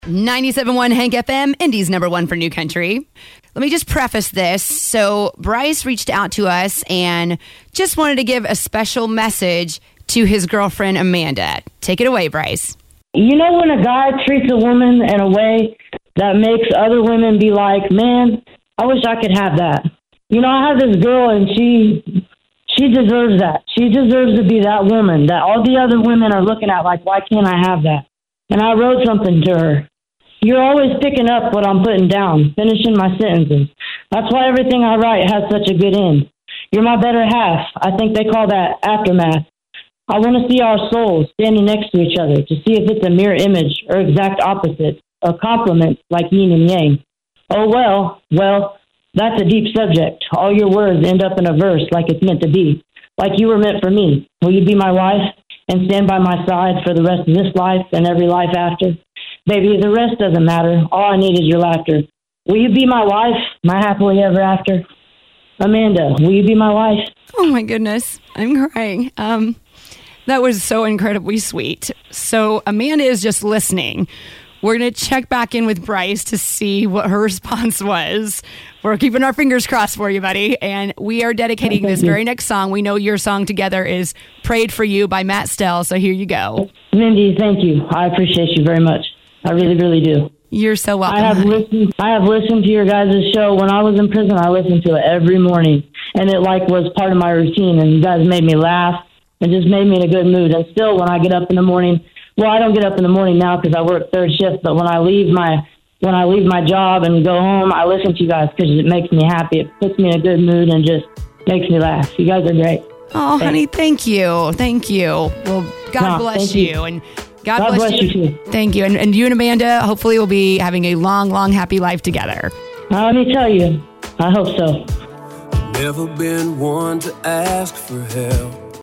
97.1 Hank FM, Indy's number one for new country. Let me just preface this. So Bryce reached out to us and just wanted to give a special message to his girlfriend, Amanda. Take it away, Bryce. You know when a guy treats a woman in a way that makes other women be like, man, I wish I could have that. You know, I have this girl and she deserves that. She deserves to be that woman that all the other women are looking at like, why can't I have that? And I wrote something to her. You're always picking up what I'm putting down, finishing my sentences. That's why everything I write has such a good end. You're my better half. I think they call that aftermath. I want to see our souls standing next to each other to see if it's a mirror image or exact opposite, a complement like yin and yang. Oh, well, that's a deep subject. All your words end up in a verse like it's meant to be, like you were meant for me. Will you be my wife and stand by my side for the rest of this life and every life after? Baby, the rest doesn't matter. All I need is your laughter. Will you be my wife, my happily ever after? Amanda, will you be my wife? Oh my goodness, I'm crying. That was so incredibly sweet. So Amanda is just listening. We're going to check back in with Bryce to see what her response was. We're keeping our fingers crossed for you, buddy. And we are dedicating this very next song. We know your song together is Prayed for You by Matt Stell. So here you go. Mindy, thank you. I appreciate you very much. I really, really do. You're so welcome. I have listened to your guys' show. When I was in prison, I listened to it every morning. And it was part of my routine. And you guys made me laugh and just made me in a good mood. And still, when I get up in the morning, well, I don't get up in the morning now because I work third shift. But when I leave my job and go home, I listen to you guys because it makes me happy. It puts me in a good mood and just makes me laugh. You guys are great. Oh, thanks. Honey, thank you. Thank you. Well, God bless you. And God bless you too. Thank you. And you and Amanda, hopefully, will be having a long, long, happy life together. Let me tell you, I hope so. Never been one to ask for help.